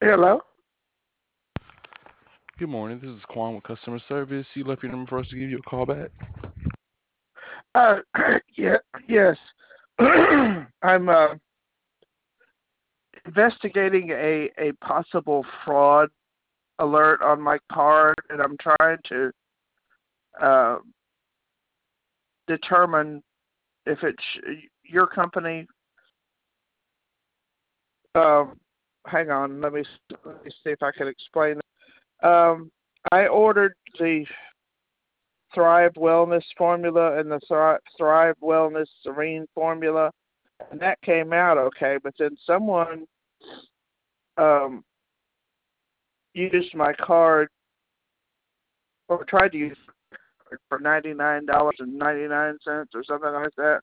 Hello. Good morning. This is Quan with customer service. You left your number for us to give you a call back. Uh, yeah, yes. I'm investigating a possible fraud alert on my card, and I'm trying to uh, determine if it's your company. Um, Hang on, let me see if I can explain it. I ordered the Thrive Wellness formula and the Thrive Wellness Serene formula, and that came out okay. But then someone um, used my card or tried to use it for $99.99 or something like that.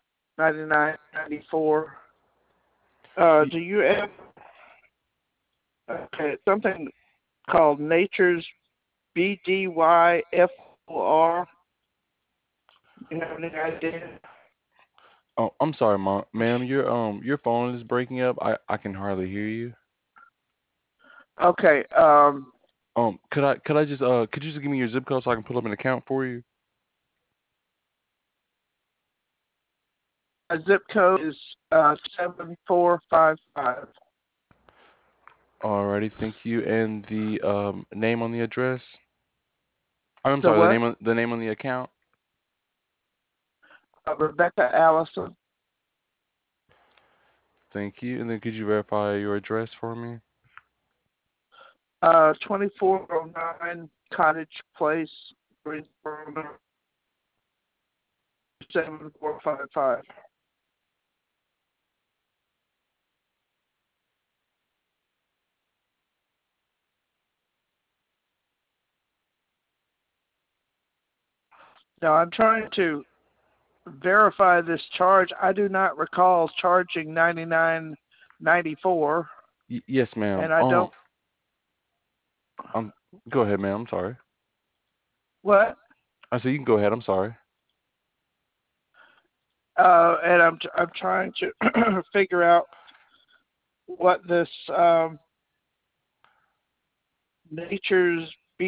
99.94. Y- Do you have something called Nature's BDYFOR? You have any idea? Oh, I'm sorry, ma'am. Your phone is breaking up. I can hardly hear you. Okay. Could you just give me your zip code so I can pull up an account for you? My zip code is 7455. Alrighty, thank you. And the name on the address. I'm The sorry, what? the name on the account. Rebecca Allison. Thank you. And then could you verify your address for me? 2409 Cottage Place, Greensboro, 7455. Now I'm trying to verify this charge. I do not recall charging 99.94, Yes, ma'am. and I don't. Um, go ahead, ma'am. I'm sorry. What? I said you can go ahead. I'm sorry. And I'm trying to figure out what this Nature's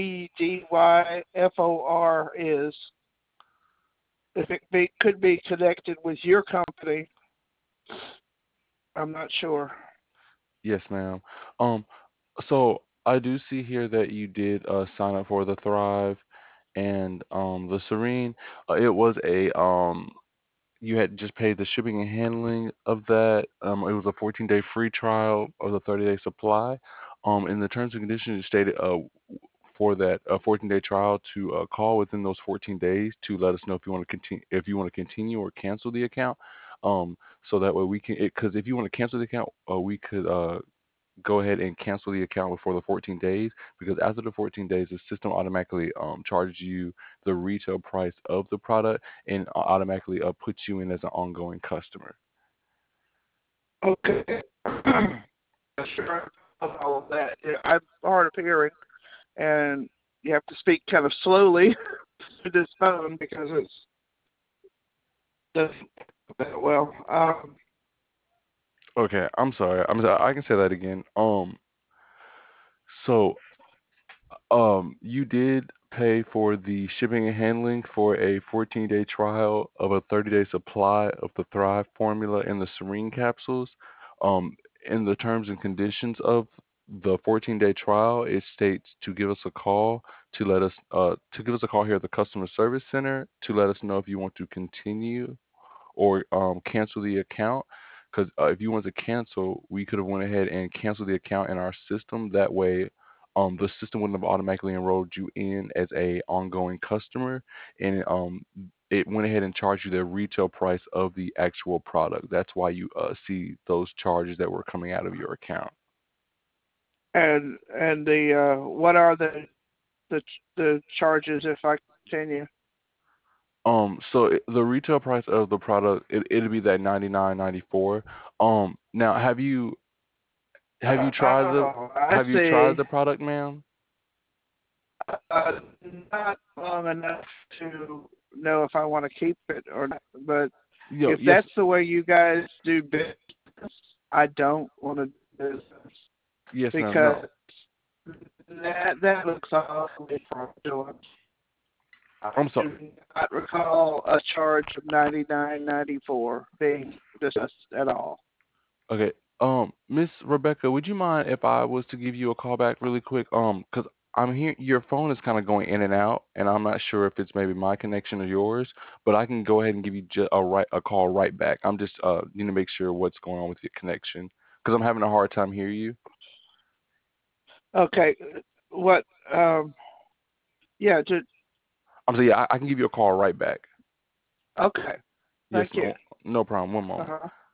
BDYFOR is. If could be connected with your company, I'm not sure. Yes, ma'am. Um, so I do see here that you did sign up for the Thrive and the Serene. It was a you had just paid the shipping and handling of that. It was a 14-day free trial of the 30-day supply. In the terms and conditions, it stated for that 14-day trial to call within those 14 days to let us know if you want to continue or cancel the account. Um, so that way we can, because if you want to cancel the account, we could go ahead and cancel the account before the 14 days, because after the 14 days, the system automatically charges you the retail price of the product and automatically puts you in as an ongoing customer. Okay. Sure. All of that. Yeah, I'm hard of hearing, and you have to speak kind of slowly to this phone because it's doesn't that well. Okay, I'm sorry. I can say that again. So you did pay for the shipping and handling for a 14-day trial of a 30-day supply of the Thrive formula and the Serene capsules. In the terms and conditions of the 14-day trial, it states to give us a call to give us a call here at the customer service center to let us know if you want to continue or cancel the account. Because if you want to cancel, we could have went ahead and canceled the account in our system. That way, the system wouldn't have automatically enrolled you in as a ongoing customer, and it went ahead and charged you the retail price of the actual product. That's why you see those charges that were coming out of your account. And the what are the the charges if I continue? So the retail price of the product it'll be that 99.94. Now have you tried the Oh, I have you tried see. the product, ma'am? Uh, Not long enough to know if I want to keep it or not. But Yo, if yes, that's the way you guys do business, I don't want to do business. Yes, ma'am. because No. that looks awfully fraudulent. I I'm sorry. do not recall a charge of $99.94 being discussed at all. Okay. Miss Rebecca, would you mind if I was to give you a call back really quick? 'Cause I'm here, your phone is kind of going in and out, and I'm not sure if it's maybe my connection or yours, but I can go ahead and give you a call right back. I'm just need to make sure what's going on with your connection, 'cause I'm having a hard time hearing you. Okay, what? Yeah. I'm saying, yeah, I can give you a call right back. Okay. Yes, Thank you. ma'am. No problem. One Uh moment. huh.